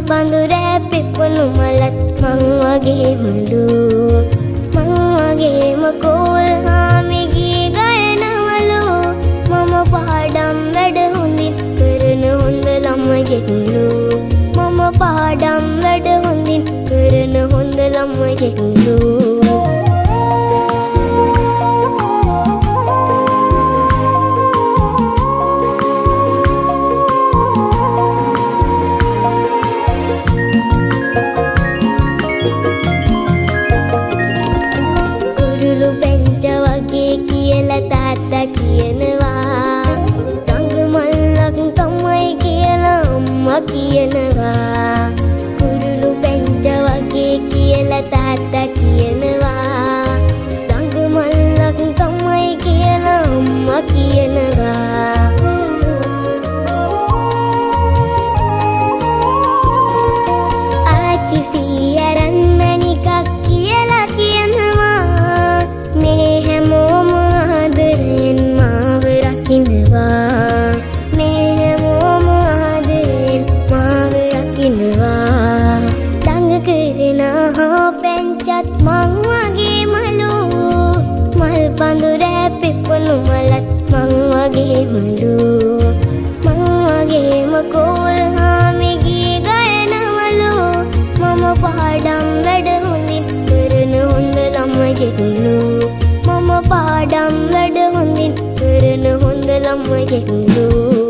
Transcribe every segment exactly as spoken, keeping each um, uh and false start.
පඳුරේ පිපුණු මලත් මං වගේමලු මං වගේම කෝල් හාමි ගී ගයනවලු මම පාඩම් වැඩ හොඳින් කරන හොඳ ළමයෙක්ලු මම පාඩම් වැඩ හොඳින් කරන හොඳ ළමයෙක්ලු තාත්තා කියනවා තංගමල්ලක් තමයි කියලා අම්මා කියනවා කුරුළු පැංච වගේ කියලා තාත්තා කියනවා තංගමල්ලක් තමයි කියලා අම්මා කියනවා ආච්චි සීයරන් මණිකක් කියලා කියනවා මේ හැමෝම මං වගේමලු මල් පඳුරේ පිපුණු මලත් මං වගේමලු මං වගේම කෝල් හාමි ගී ගයනවලු මම පාඩම් වැඩ හොඳින් කරන හොඳ ළමයෙක්ලු මම පාඩම් වැඩ හොඳින් කරන හොඳ ළමයෙක්ලු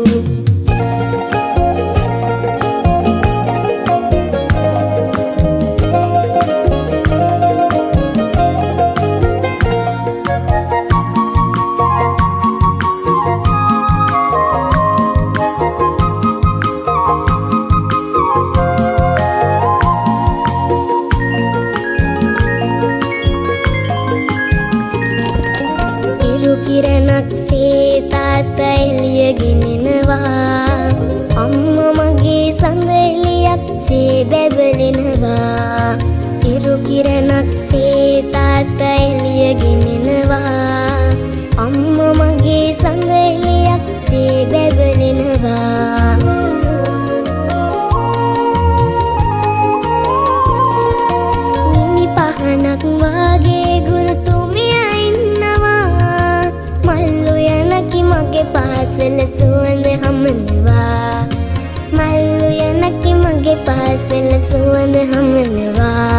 කිරණක්සේ තාත්තා එළිය ගෙනෙනවා අම්මා මගේ සඳ එළියක්සේ බැබලෙනවා ඉරු කිරණක්සේ තාත්තා එළිය ගෙනෙනවා අම්මා මගේ සඳ එළියක්සේ බැබලෙනවා මිනි පහනක් වාගේ ගුරුතුමියා මගේ පාසල සුවඳ හමනවා මල්ලු යනකි මගේ පාසල සුවඳ හමනවා